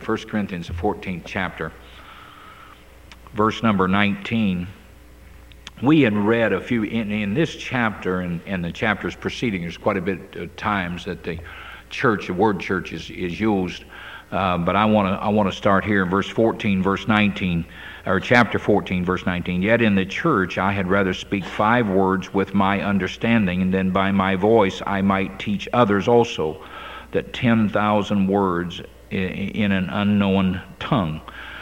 1 Corinthians, the 14th chapter, verse number 19. We had read a few, in this chapter and the chapters preceding, there's quite a bit of times that the word church is used. But I want to start here in verse 14, verse 19, or chapter 14, verse 19. Yet in the church I had rather speak 5 words with my understanding, and then by my voice I might teach others also, that 10,000 words in an unknown tongue.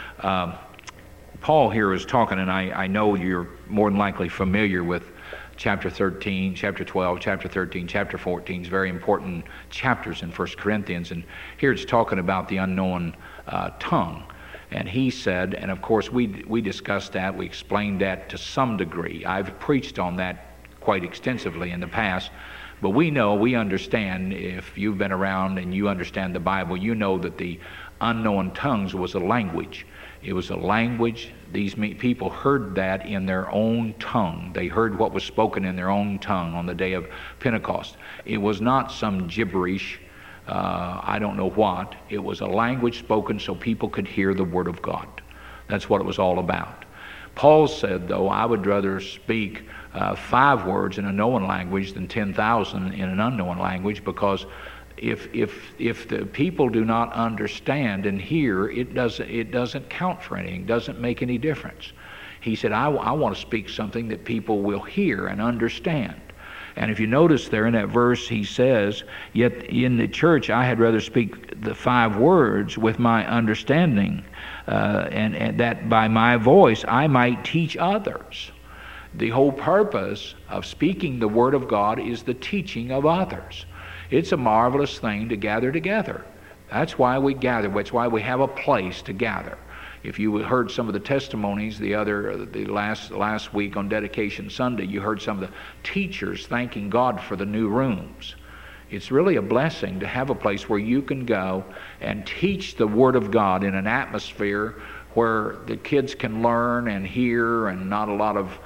Paul here is talking, and I know you're more than likely familiar with chapter 13, chapter 12, chapter 13, chapter 14 is very important chapters in 1 Corinthians. And here it's talking about the unknown tongue. And he said, and of course we discussed that, we explained that to some degree. I've preached on that quite extensively in the past. But we understand, if you've been around and you understand the Bible, you know that the unknown tongues was a language. It was a language. These people heard that in their own tongue. They heard what was spoken in their own tongue on the day of Pentecost. It was not some gibberish, I don't know what. It was a language spoken so people could hear the Word of God. That's what it was all about. Paul said, though, I would rather speak 5 words in a known language than 10,000 in an unknown language, because if the people do not understand and hear, it doesn't count for anything, doesn't make any difference. He said, I want to speak something that people will hear and understand. And if you notice there in that verse, he says, yet in the church I had rather speak the 5 words with my understanding, and that by my voice I might teach others. The whole purpose of speaking the Word of God is the teaching of others. It's a marvelous thing to gather together. That's why we gather. That's why we have a place to gather. If you heard some of the testimonies the last week on Dedication Sunday, you heard some of the teachers thanking God for the new rooms. It's really a blessing to have a place where you can go and teach the Word of God in an atmosphere where the kids can learn and hear, and not a lot of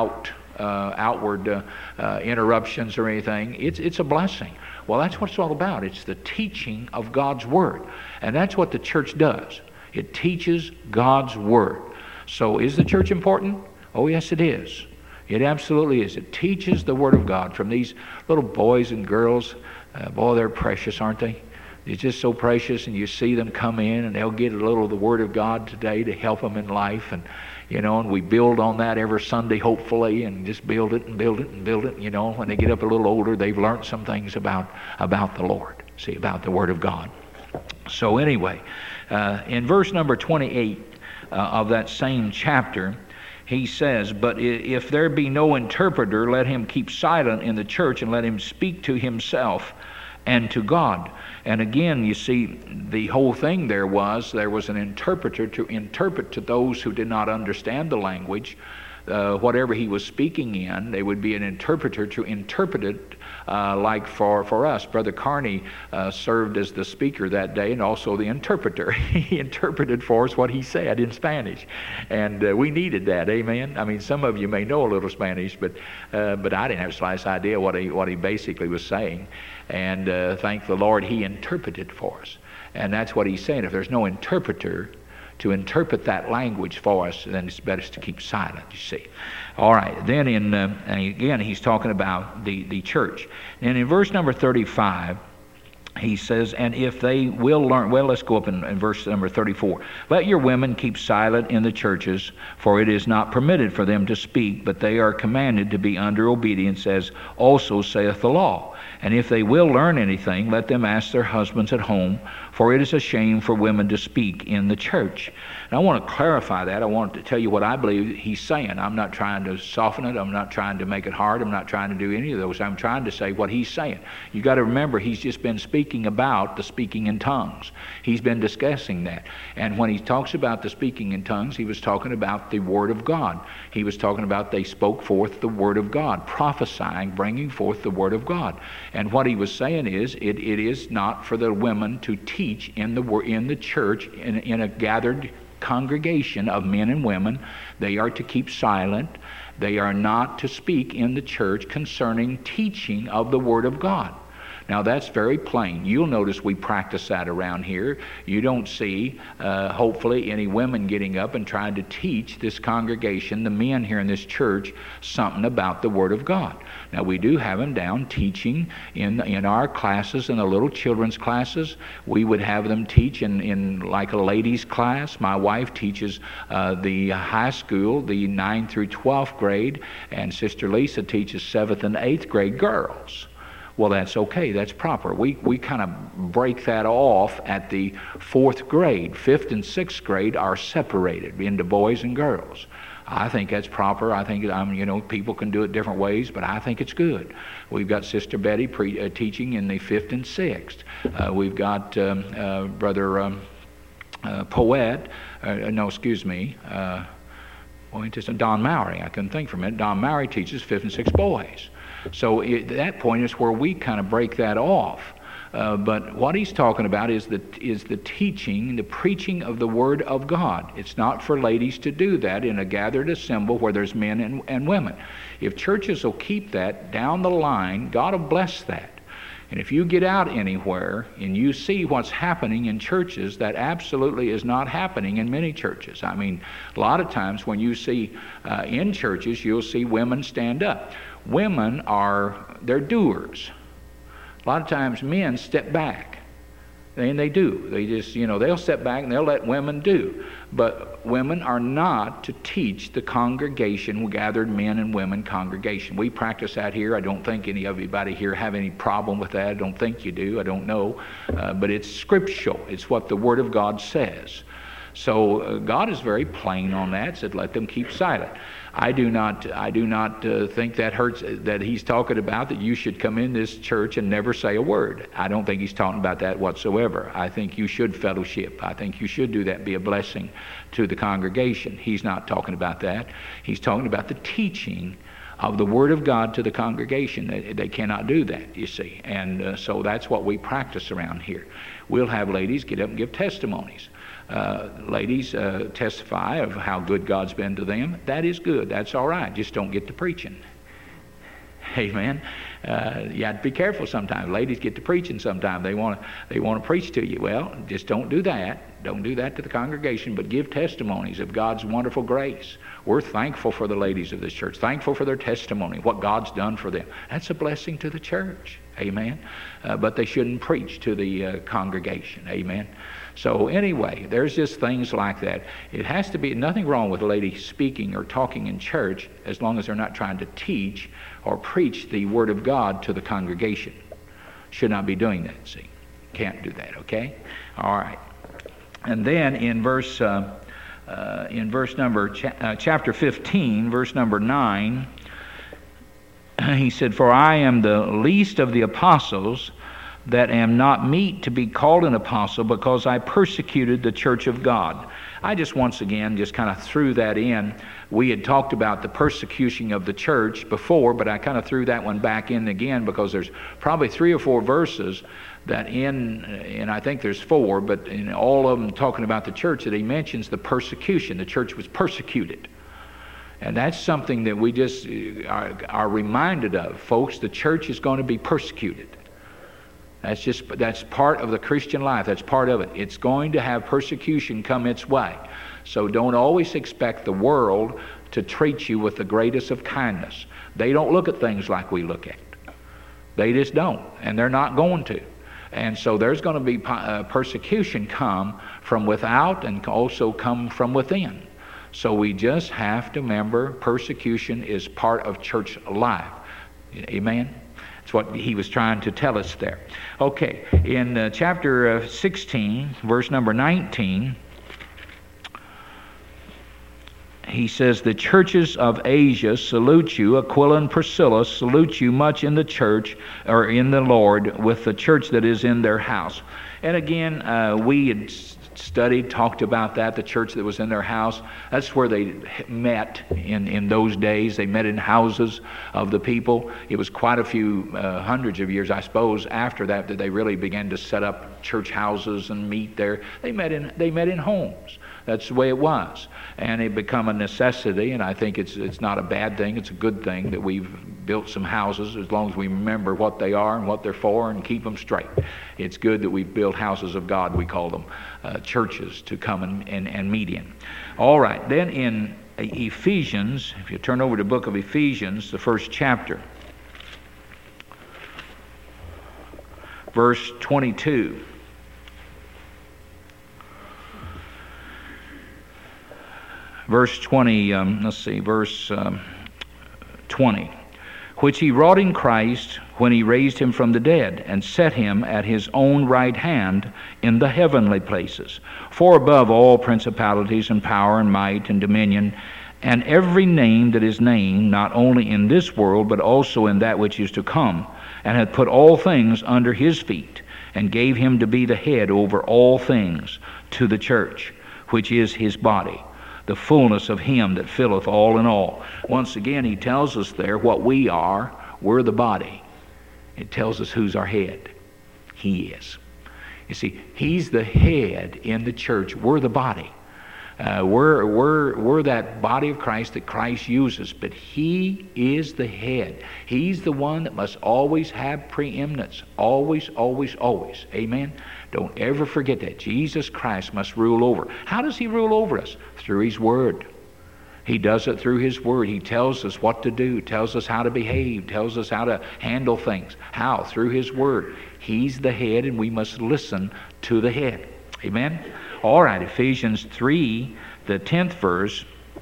outward interruptions or anything. It's a blessing. Well, that's what it's all about. It's the teaching of God's Word. And that's what the church does. It teaches God's Word. So is the church important? Oh, yes, it is. It absolutely is. It teaches the Word of God from these little boys and girls. Boy, they're precious, aren't they? They're just so precious, and you see them come in, and they'll get a little of the Word of God today to help them in life. And we build on that every Sunday, hopefully, and just build it and build it and build it. When they get up a little older, they've learned some things about the Lord, about the Word of God. So anyway, in verse number 28 of that same chapter, he says, but if there be no interpreter, let him keep silent in the church, and let him speak to himself and to God. And again, you see, the whole thing there was an interpreter to interpret to those who did not understand the language. Whatever he was speaking in, there would be an interpreter to interpret it, like for us. Brother Carney served as the speaker that day and also the interpreter. He interpreted for us what he said in Spanish, and we needed that. Amen. I mean, some of you may know a little Spanish, but I didn't have the slightest idea what he basically was saying. And thank the Lord, he interpreted for us. And that's what he's saying. If there's no interpreter to interpret that language for us, then it's better to keep silent, you see. All right, then and again, he's talking about the church. And in verse number 35, he says, and if they will learn, well, let's go up in verse number 34. Let your women keep silent in the churches, for it is not permitted for them to speak, but they are commanded to be under obedience, as also saith the law. And if they will learn anything, let them ask their husbands at home, for it is a shame for women to speak in the church. And I want to clarify that. I want to tell you what I believe he's saying. I'm not trying to soften it. I'm not trying to make it hard. I'm not trying to do any of those. I'm trying to say what he's saying. You got to remember, he's just been speaking about the speaking in tongues. He's been discussing that. And when he talks about the speaking in tongues, he was talking about the Word of God. He was talking about they spoke forth the Word of God, prophesying, bringing forth the Word of God. And what he was saying is, it is not for the women to teach in the church, in a gathered congregation of men and women. They are to keep silent. They are not to speak in the church concerning teaching of the Word of God. Now that's very plain. You'll notice we practice that around here. You don't see, hopefully, any women getting up and trying to teach this congregation, the men here in this church, something about the Word of God. Now we do have them down teaching in our classes, in the little children's classes. We would have them teach in like a ladies' class. My wife teaches the high school, the 9th through 12th grade, and Sister Lisa teaches 7th and 8th grade girls. Well, that's okay. That's proper. We kind of break that off at the 4th grade. 5th and 6th grade are separated into boys and girls. I think that's proper. I think people can do it different ways, but I think it's good. We've got Sister Betty teaching in the 5th and 6th. We've got Brother Poet. Don Mowry. I couldn't think for a minute. Don Mowry teaches 5th and 6th boys. So at that point is where we kind of break that off. But what he's talking about is the teaching, the preaching of the Word of God. It's not for ladies to do that in a gathered assembly where there's men and women. If churches will keep that down the line, God will bless that. And if you get out anywhere and you see what's happening in churches, that absolutely is not happening in many churches. I mean, a lot of times when you see in churches, you'll see women stand up. Women they're doers. A lot of times men step back, and they do. They just, they'll step back and they'll let women do. But women are not to teach the congregation, gathered men and women congregation. We practice that here. I don't think anybody here have any problem with that. I don't think you do. I don't know. But it's scriptural. It's what the Word of God says. So God is very plain on that. Said, let them keep silent. I do not think that hurts. That he's talking about that you should come in this church and never say a word. I don't think he's talking about that whatsoever. I think you should fellowship. I think you should do that. Be a blessing to the congregation. He's not talking about that. He's talking about the teaching of the Word of God to the congregation. They cannot do that, you see. And so that's what we practice around here. We'll have ladies get up and give testimonies. Ladies testify of how good God's been to them. That is good. That's all right. Just don't get to preaching. Amen. You have to be careful sometimes. Ladies get to preaching sometimes. They want to preach to you. Well, just don't do that. Don't do that to the congregation, but give testimonies of God's wonderful grace. We're thankful for the ladies of this church. Thankful for their testimony, what God's done for them. That's a blessing to the church. Amen. But they shouldn't preach to the congregation. Amen. So anyway, there's just things like that. It has to be nothing wrong with a lady speaking or talking in church as long as they're not trying to teach or preach the Word of God to the congregation. Should not be doing that, see. Can't do that, okay? All right. And then in chapter 15, verse number 9, he said, "For I am the least of the apostles, that am not meet to be called an apostle, because I persecuted the church of God." I just once again just kind of threw that in. We had talked about the persecution of the church before, but I kind of threw that one back in again because there's probably 3 or 4 verses that and I think there's 4, but in all of them talking about the church, that he mentions the persecution. The church was persecuted. And that's something that we just are reminded of. Folks, the church is going to be persecuted. That's part of the Christian life. That's part of it. It's going to have persecution come its way. So don't always expect the world to treat you with the greatest of kindness. They don't look at things like we look at. They just don't, and they're not going to. And so there's going to be persecution come from without and also come from within. So we just have to remember persecution is part of church life. Amen? That's what he was trying to tell us there. Okay, in chapter 16, verse number 19, he says, "The churches of Asia salute you. Aquila and Priscilla salute you much in the church, or in the Lord, with the church that is in their house." And again, we had studied, talked about that, the church that was in their house. That's where they met in those days. They met in houses of the people. It was quite a few hundreds of years, I suppose, after that they really began to set up church houses and meet there. They met in homes. That's the way it was. And it become a necessity, and I think it's not a bad thing. It's a good thing that we've built some houses, as long as we remember what they are and what they're for and keep them straight. It's good that we've built houses of God, we call them, churches to come and meet in. All right, then in Ephesians, if you turn over to the book of Ephesians, the first chapter, verse 22. Verse 20, verse 20. Which he wrought in Christ when he raised him from the dead, and set him at his own right hand in the heavenly places, far above all principalities and power and might and dominion, and every name that is named, not only in this world, but also in that which is to come, and hath put all things under his feet, and gave him to be the head over all things to the church, which is his body, the fullness of him that filleth all in all. Once again, he tells us there what we are. We're the body. It tells us who's our head. He is. You see, he's the head in the church. We're the body. We're that body of Christ that Christ uses, but he is the head. He's the one that must always have preeminence. Always, always, always. Amen? Don't ever forget that. Jesus Christ must rule over. How does he rule over us? Through his word. He does it through his word. He tells us what to do, tells us how to behave, tells us how to handle things. How? Through his word. He's the head, and we must listen to the head. Amen? All right, Ephesians 3, the 10th verse.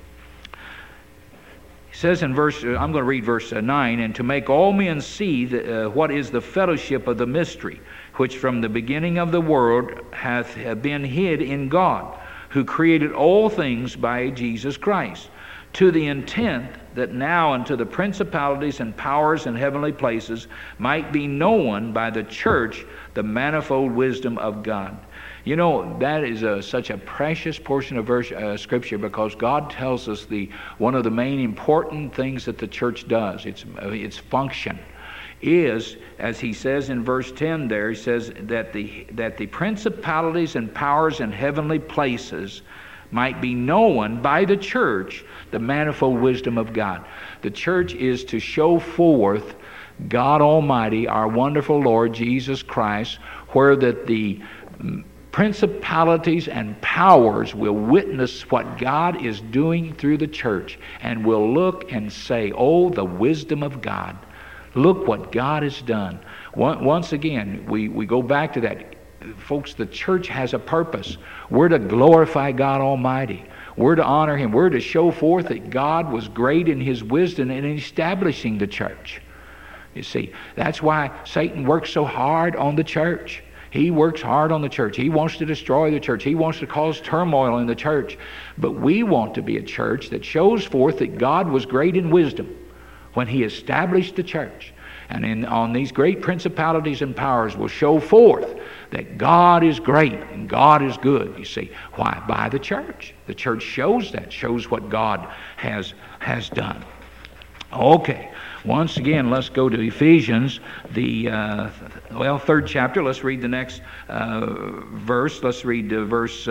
It says in verse, I'm going to read verse 9, and to make all men see what is the fellowship of the mystery, which from the beginning of the world hath been hid in God, who created all things by Jesus Christ, to the intent that now unto the principalities and powers in heavenly places might be known by the church the manifold wisdom of God. You know, that is such a precious portion of Scripture, because God tells us one of the main important things that the church does, its function, is, as he says in verse 10 there, he says that the principalities and powers in heavenly places might be known by the church the manifold wisdom of God. The church is to show forth God Almighty, our wonderful Lord Jesus Christ, where that the principalities and powers will witness what God is doing through the church, and will look and say, oh, the wisdom of God. Look what God has done. Once again, we go back to that. Folks, the church has a purpose. We're to glorify God Almighty. We're to honor him. We're to show forth that God was great in his wisdom in establishing the church. You see, that's why Satan works so hard on the church. He works hard on the church. He wants to destroy the church. He wants to cause turmoil in the church. But we want to be a church that shows forth that God was great in wisdom when he established the church. And on these great principalities and powers will show forth that God is great and God is good. You see, why? By the church. The church shows that, shows what God has done. Okay, once again, let's go to Ephesians, the third chapter. Let's read the next verse. Let's read verse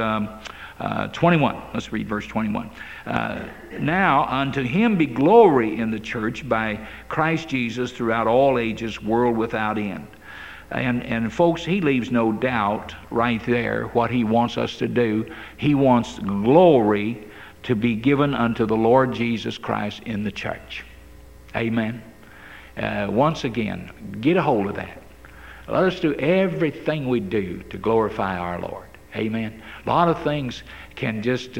21. Let's read verse 21. Now unto him be glory in the church by Christ Jesus throughout all ages, world without end. And folks, he leaves no doubt right there what he wants us to do. He wants glory to be given unto the Lord Jesus Christ in the church. Amen. Once again, get a hold of that. Let us do everything we do to glorify our Lord. Amen. A lot of things can just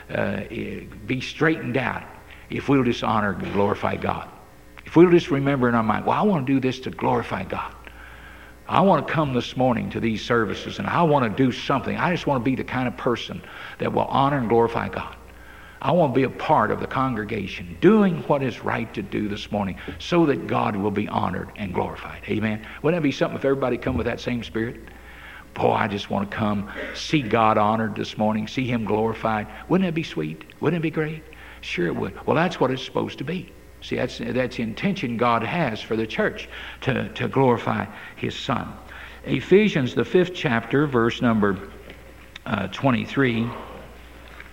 be straightened out if we'll just honor and glorify God. If we'll just remember in our mind, well, I want to do this to glorify God. I want to come this morning to these services and I want to do something. I just want to be the kind of person that will honor and glorify God. I want to be a part of the congregation doing what is right to do this morning so that God will be honored and glorified. Amen. Wouldn't that be something if everybody come with that same spirit? Boy, I just want to come see God honored this morning, see him glorified. Wouldn't that be sweet? Wouldn't it be great? Sure it would. Well, that's what it's supposed to be. See, that's the intention God has for the church, to glorify his Son. Ephesians, the 5th chapter, verse number 23.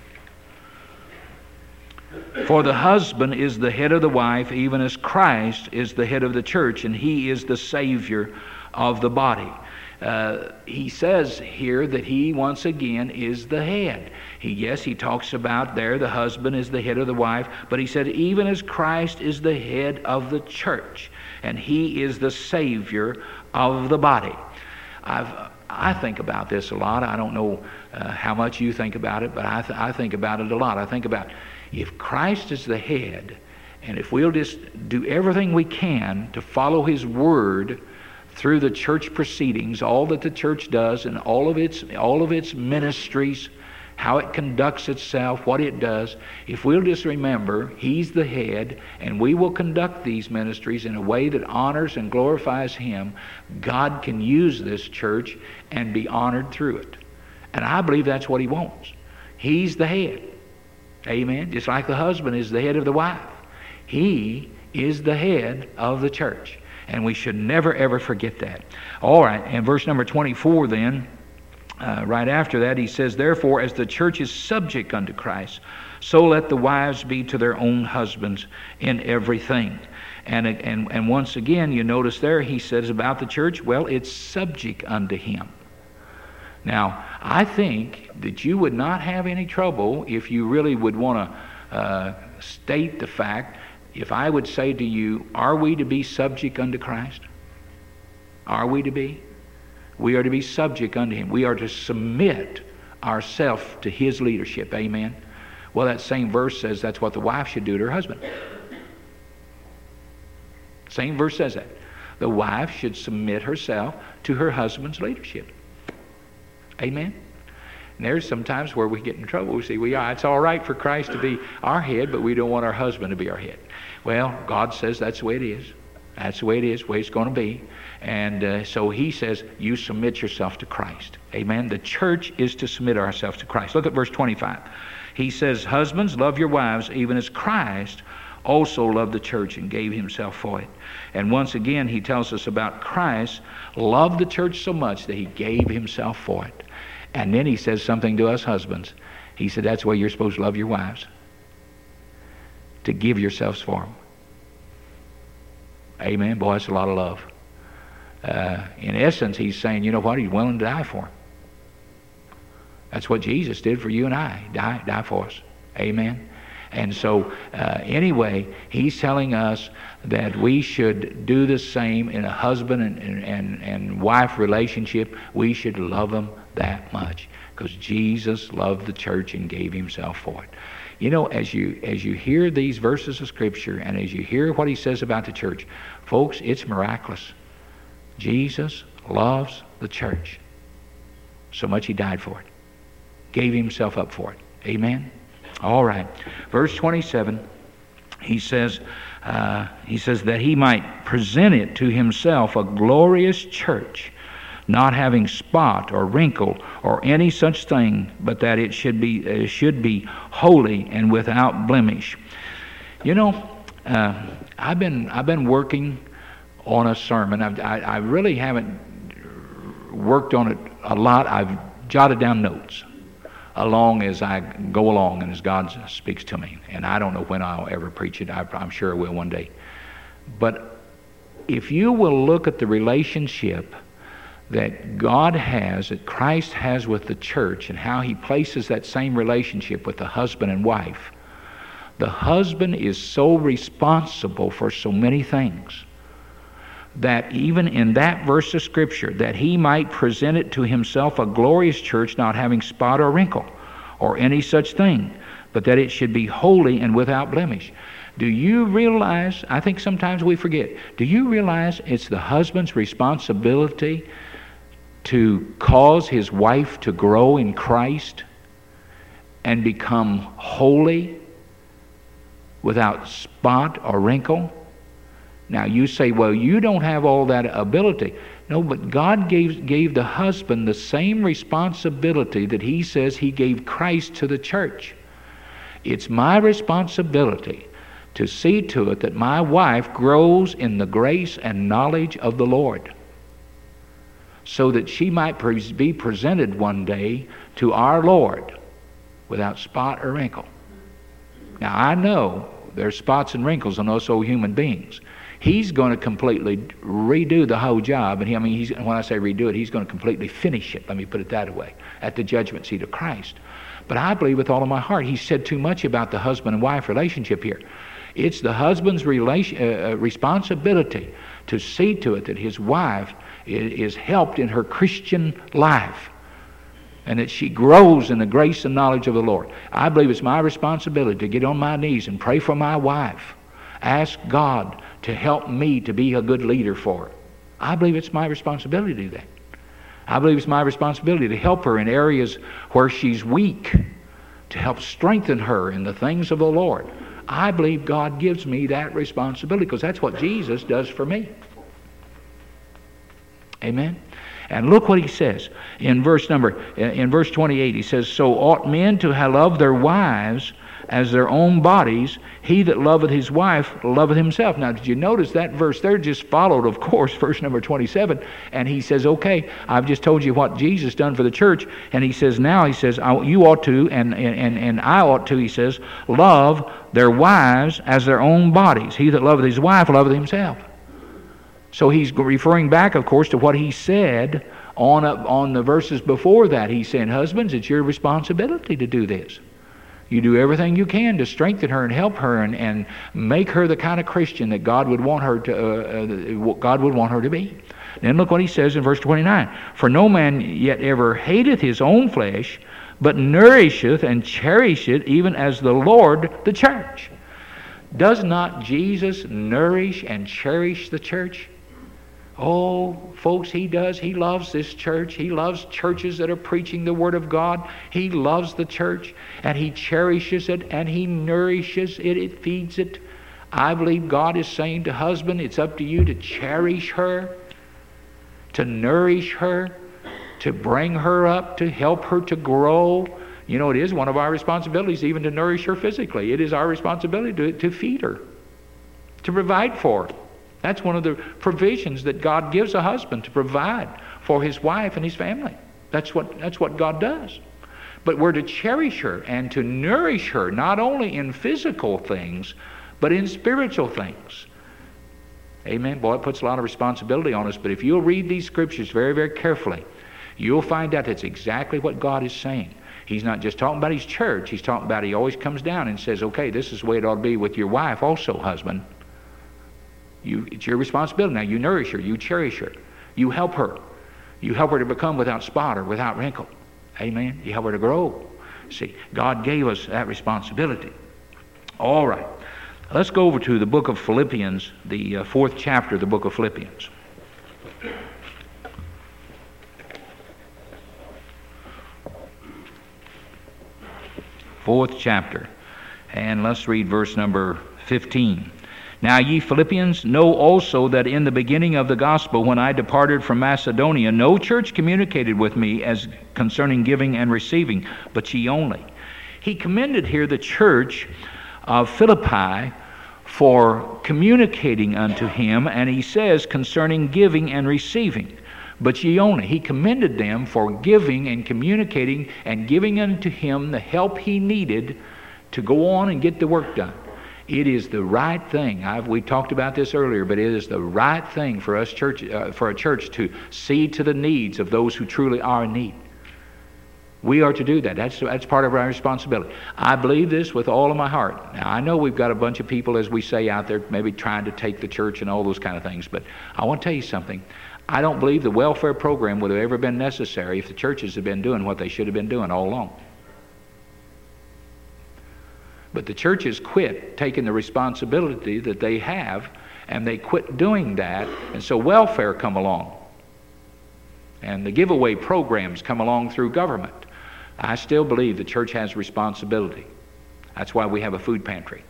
For the husband is the head of the wife, even as Christ is the head of the church, and he is the Savior of the body. He says here that he, once again, is the head. He talks about there the husband is the head of the wife, but he said even as Christ is the head of the church, and he is the Savior of the body. I think about this a lot. I don't know how much you think about it, but I think about it a lot. I think about if Christ is the head, and if we'll just do everything we can to follow his word through the church proceedings, all that the church does and all of its ministries, how it conducts itself, what it does, if we'll just remember he's the head and we will conduct these ministries in a way that honors and glorifies him, God can use this church and be honored through it. And I believe that's what he wants. He's the head. Amen. Just like the husband is the head of the wife. He is the head of the church. And we should never, ever forget that. All right, and verse number 24 then, right after that, he says, therefore, as the church is subject unto Christ, so let the wives be to their own husbands in everything. And once again, you notice there, he says about the church, well, it's subject unto him. Now, I think that you would not have any trouble if you really would want to state the fact, if I would say to you, are we to be subject unto Christ? Are we to be? We are to be subject unto him. We are to submit ourselves to his leadership. Amen? Well, that same verse says that's what the wife should do to her husband. Same verse says that. The wife should submit herself to her husband's leadership. Amen? And there's sometimes where we get in trouble. We say, it's all right for Christ to be our head, but we don't want our husband to be our head. Well, God says that's the way it is. That's the way it is, the way it's going to be. And so he says, you submit yourself to Christ. Amen? The church is to submit ourselves to Christ. Look at verse 25. He says, husbands, love your wives, even as Christ also loved the church and gave himself for it. And once again, he tells us about Christ loved the church so much that he gave himself for it. And then he says something to us husbands. He said, that's the way you're supposed to love your wives. To give yourselves for them. Amen. Boy, that's a lot of love. In essence, he's saying, you know what? He's willing to die for them. That's what Jesus did for you and I. Die for us. Amen. And so, anyway, he's telling us that we should do the same in a husband and wife relationship. We should love them that much because Jesus loved the church and gave himself for it. You know, as you hear these verses of Scripture and as you hear what he says about the church, folks, it's miraculous. Jesus loves the church so much he died for it. Gave himself up for it. Amen? All right. Verse 27, he says that he might present it to himself a glorious church, not having spot or wrinkle or any such thing, but that it should be holy and without blemish. You know, I've been working on a sermon. I really haven't worked on it a lot. I've jotted down notes along as I go along and as God speaks to me. And I don't know when I'll ever preach it. I'm sure I will one day. But if you will look at the relationship that God has, that Christ has with the church, and how he places that same relationship with the husband and wife, the husband is so responsible for so many things that even in that verse of Scripture, that he might present it to himself a glorious church, not having spot or wrinkle or any such thing, but that it should be holy and without blemish. Do you realize, I think sometimes we forget, do you realize it's the husband's responsibility to cause his wife to grow in Christ and become holy without spot or wrinkle? Now you say, well, you don't have all that ability. No, but God gave the husband the same responsibility that he says he gave Christ to the church. It's my responsibility to see to it that my wife grows in the grace and knowledge of the Lord, so that she might be presented one day to our Lord without spot or wrinkle. Now, I know there's spots and wrinkles on us old human beings. He's going to completely redo the whole job. And when I say redo it, he's going to completely finish it. Let me put it that way, at the judgment seat of Christ. But I believe with all of my heart, he said too much about the husband and wife relationship here. It's the husband's responsibility to see to it that his wife is helped in her Christian life, and that she grows in the grace and knowledge of the Lord. I believe it's my responsibility to get on my knees and pray for my wife. Ask God to help me to be a good leader for her. I believe it's my responsibility to do that. I believe it's my responsibility to help her in areas where she's weak, to help strengthen her in the things of the Lord. I believe God gives me that responsibility because that's what Jesus does for me. Amen? And look what he says in verse 28. He says, "So ought men to love their wives as their own bodies. He that loveth his wife loveth himself." Now, did you notice that verse there just followed, of course, verse number 27. And he says, okay, I've just told you what Jesus done for the church. And he says, now, you ought to, and I ought to, he says, love their wives as their own bodies. He that loveth his wife loveth himself. So he's referring back, of course, to what he said on the verses before that. He's saying, husbands, it's your responsibility to do this. You do everything you can to strengthen her and help her and make her the kind of Christian that God would want her to be. Then look what he says in verse 29. "For no man yet ever hateth his own flesh, but nourisheth and cherisheth, even as the Lord the church." Does not Jesus nourish and cherish the church? Oh, folks, he does. He loves this church. He loves churches that are preaching the Word of God. He loves the church, and he cherishes it, and he nourishes it. It feeds it. I believe God is saying to husband, it's up to you to cherish her, to nourish her, to bring her up, to help her to grow. You know, it is one of our responsibilities even to nourish her physically. It is our responsibility to feed her, to provide for her. That's one of the provisions that God gives a husband, to provide for his wife and his family. That's what God does. But we're to cherish her and to nourish her, not only in physical things, but in spiritual things. Amen. Boy, it puts a lot of responsibility on us, but if you'll read these scriptures very, very carefully, you'll find out that's exactly what God is saying. He's not just talking about his church. He's talking about, he always comes down and says, okay, this is the way it ought to be with your wife also, husband. It's your responsibility. Now, you nourish her. You cherish her. You help her. You help her to become without spot or without wrinkle. Amen. You help her to grow. See, God gave us that responsibility. All right. Let's go over to the book of Philippians, the fourth chapter of the book of Philippians. Fourth chapter. And let's read verse number 15. "Now ye Philippians know also that in the beginning of the gospel, when I departed from Macedonia, no church communicated with me as concerning giving and receiving, but ye only." He commended here the church of Philippi for communicating unto him, and he says concerning giving and receiving, but ye only. He commended them for giving and communicating and giving unto him the help he needed to go on and get the work done. It is the right thing. We talked about this earlier, but it is the right thing for us for a church to see to the needs of those who truly are in need. We are to do that. That's part of our responsibility. I believe this with all of my heart. Now, I know we've got a bunch of people, as we say out there, maybe trying to take the church and all those kind of things, but I want to tell you something. I don't believe the welfare program would have ever been necessary if the churches had been doing what they should have been doing all along. But the churches quit taking the responsibility that they have, and they quit doing that, and so welfare come along. And the giveaway programs come along through government. I still believe the church has responsibility. That's why we have a food pantry.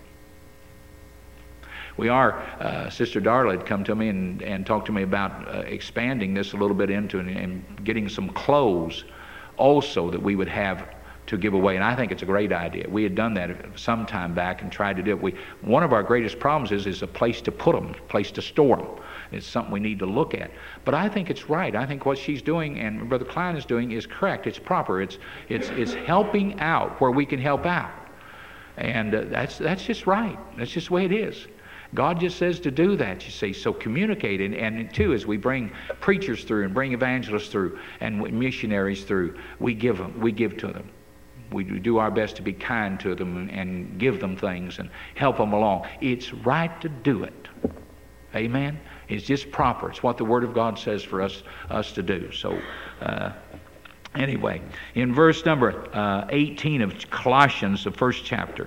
Sister Darla had come to me and talked to me about expanding this a little bit into and getting some clothes also that we would have to give away, and I think it's a great idea. We had done that some time back and tried to do it. One of our greatest problems is a place to put them, a place to store them. It's something we need to look at. But I think it's right. I think what she's doing and Brother Klein is doing is correct. It's proper. It's helping out where we can help out. And that's just right. That's just the way it is. God just says to do that, you see. So communicate. And too, as we bring preachers through and bring evangelists through and missionaries through, we give to them. We do our best to be kind to them and give them things and help them along. It's right to do it. Amen? It's just proper. It's what the Word of God says for us to do. So, anyway, in verse number 18 of Colossians, the first chapter,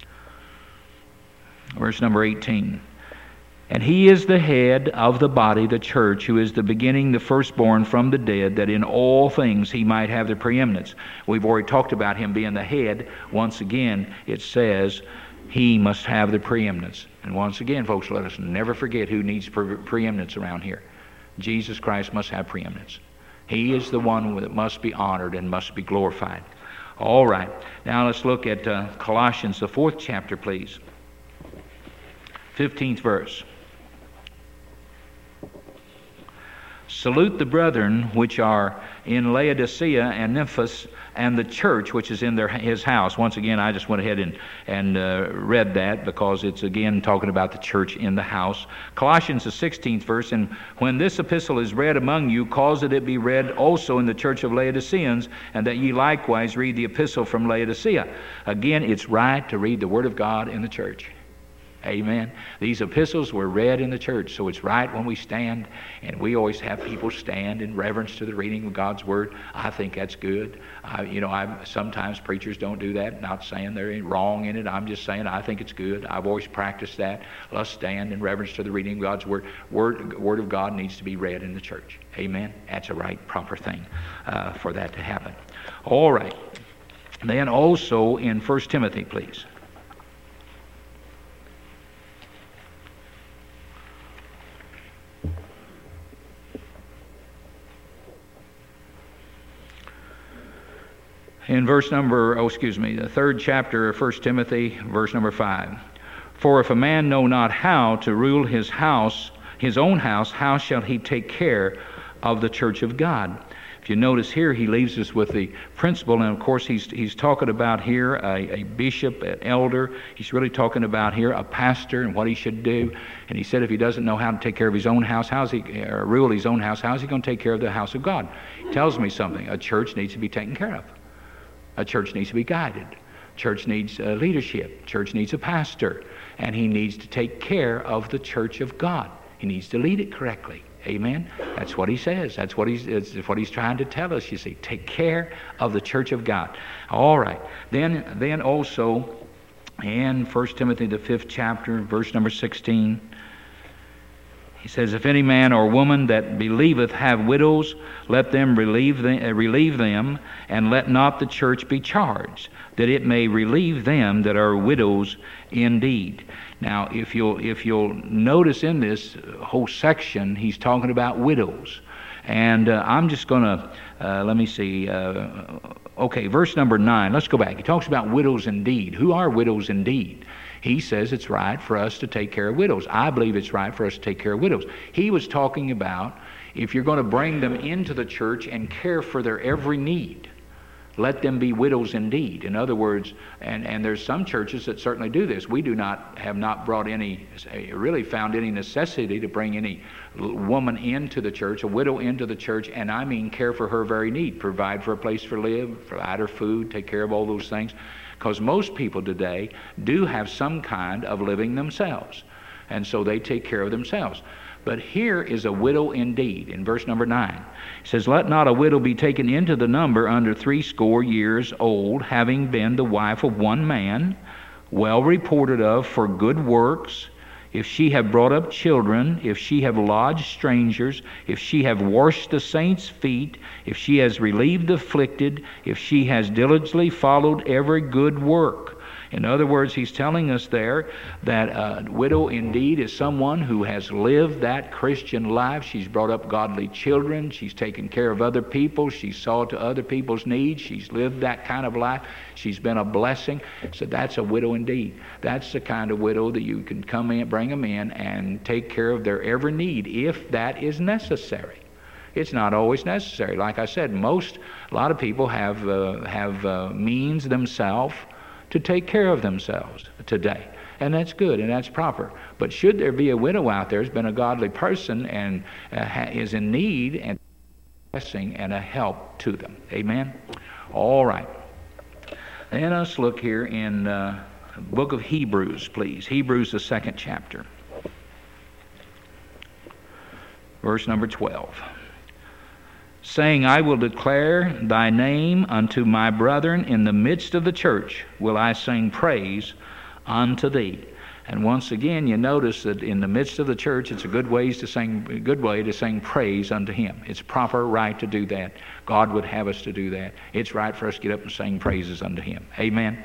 verse number 18. And he is the head of the body, the church, who is the beginning, the firstborn from the dead, that in all things he might have the preeminence. We've already talked about him being the head. Once again, it says he must have the preeminence. And once again, folks, let us never forget who needs preeminence around here. Jesus Christ must have preeminence. He is the one that must be honored and must be glorified. All right. Now let's look at Colossians, the 4th chapter, please. 15th verse. Salute the brethren which are in Laodicea and Nymphas, and the church which is in his house. Once again, I just went ahead and read that because it's again talking about the church in the house. Colossians, the 16th verse. And when this epistle is read among you, cause that it be read also in the church of Laodiceans, and that ye likewise read the epistle from Laodicea. Again, it's right to read the Word of God in the church. Amen. These epistles were read in the church, so it's right when we stand, and we always have people stand in reverence to the reading of God's Word. I think that's good. Sometimes preachers don't do that. Not saying they're wrong in it. I'm just saying I think it's good. I've always practiced that. Let's stand in reverence to the reading of God's Word. Word of God needs to be read in the church. Amen. That's a right, proper thing for that to happen. All right. Then also in 1 Timothy, please. In the 3rd chapter of 1 Timothy, verse number 5. For if a man know not how to rule his own house, how shall he take care of the church of God? If you notice here, he leaves us with the principle, and of course he's talking about here a bishop, an elder. He's really talking about here a pastor and what he should do. And he said if he doesn't know how to take care of his own house, rule his own house, how's he going to take care of the house of God? He tells me something. A church needs to be taken care of. A church needs to be guided. Church needs leadership. Church needs a pastor. And he needs to take care of the church of God. He needs to lead it correctly. Amen? That's what he says. That's what he's trying to tell us, you see. Take care of the church of God. All right. Then also in 1 Timothy, the 5th chapter, verse number 16, he says, if any man or woman that believeth have widows, let them relieve them, and let not the church be charged, that it may relieve them that are widows indeed. Now, if you'll notice in this whole section, he's talking about widows. And I'm just going to, let me see, verse number 9. Let's go back. He talks about widows indeed. Who are widows indeed? He says it's right for us to take care of widows. I believe it's right for us to take care of widows. He was talking about if you're going to bring them into the church and care for their every need, let them be widows indeed. In other words, and there's some churches that certainly do this. We have not brought really found any necessity to bring any woman into the church, a widow into the church, and I mean care for her very need, provide for a place to live, provide her food, take care of all those things. Because most people today do have some kind of living themselves. And so they take care of themselves. But here is a widow indeed, in verse number 9. It says, let not a widow be taken into the number under 60 years old, having been the wife of one man, well reported of for good works, if she have brought up children, if she have lodged strangers, if she have washed the saints' feet, if she has relieved the afflicted, if she has diligently followed every good work. In other words, he's telling us there that a widow indeed is someone who has lived that Christian life. She's brought up godly children. She's taken care of other people. She's saw to other people's needs. She's lived that kind of life. She's been a blessing. So that's a widow indeed. That's the kind of widow that you can come in, bring them in, and take care of their every need if that is necessary. It's not always necessary. Like I said, a lot of people have means themselves to take care of themselves today. And that's good and that's proper. But should there be a widow out there who's been a godly person and is in need and blessing and a help to them? Amen? All right. Then let's look here in the book of Hebrews, please. Hebrews, the 2nd chapter. Verse number 12. Saying, I will declare thy name unto my brethren, in the midst of the church will I sing praise unto thee. And once again, you notice that in the midst of the church, it's a good way to sing praise unto Him. It's proper right to do that. God would have us to do that. It's right for us to get up and sing praises unto Him. Amen.